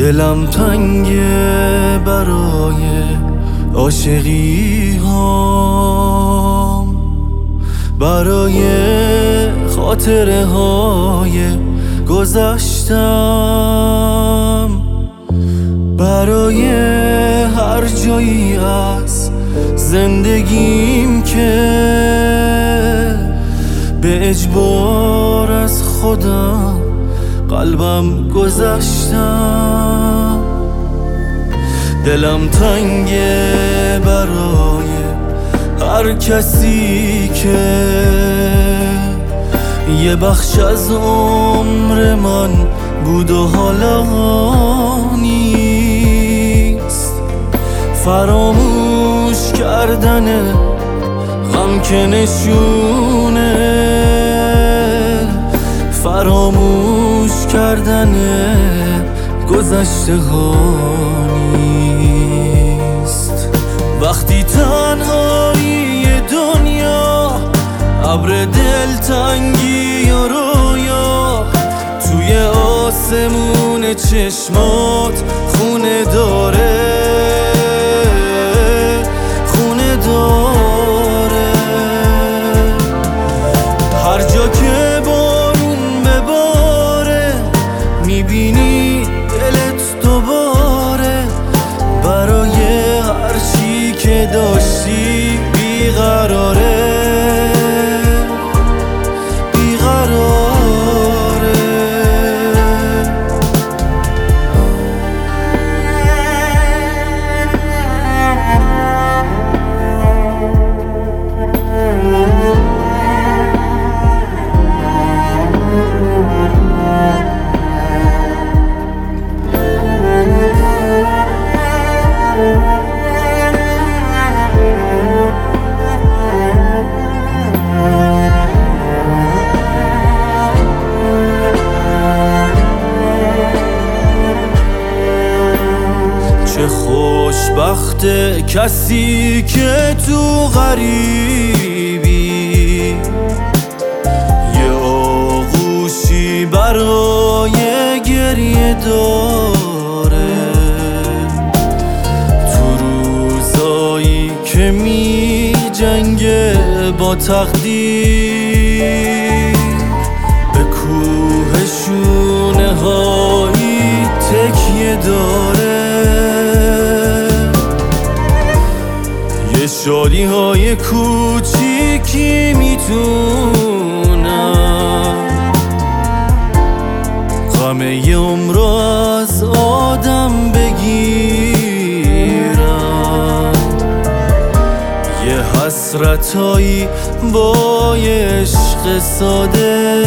دلم تنگه برای عاشقی هام، برای خاطره های گذشتم، برای هر جایی از زندگیم که به اجبار از خودم قلبم گذشتم. دلم تنگه برای هر کسی که یه بخش از عمر من بود و حالا نیست. فراموش کردن غم که نشونه فراموش کردن گذشته ها نیست. وقتی تنهایی دنیا ابر دلتنگی و رویا توی آسمون چشمات خونه داره، خونه داره. هر جا که بارون بباره میبینی دلت دوباره برای هر چی که داشتی بیقراره، چه خوشبخت کسی که تو غریبی یه آغوشی برای گریه داره. تو روزایی که می جنگه با تقدیر به کوه شونه هایی تکیه داره. یه شادی های کوچیکی میتونن غم یه عمر از آدم بگیرن. یه حسرتایی با یه عشق ساده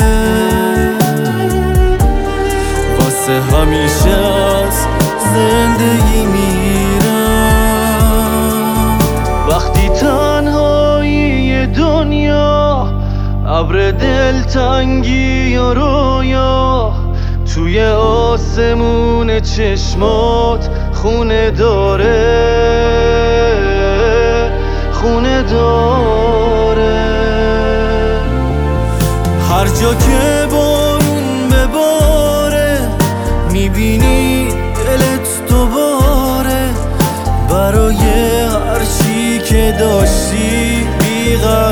واسه همیشه از زندگی میرن. وقتی تنهایی دنیا ابر دلتنگی و رویا توی آسمون چشمات خونه داره، خونه داره. هر جا که بارون بباره میبینی دلت دوباره برای هر چی که داشتی بیقراره.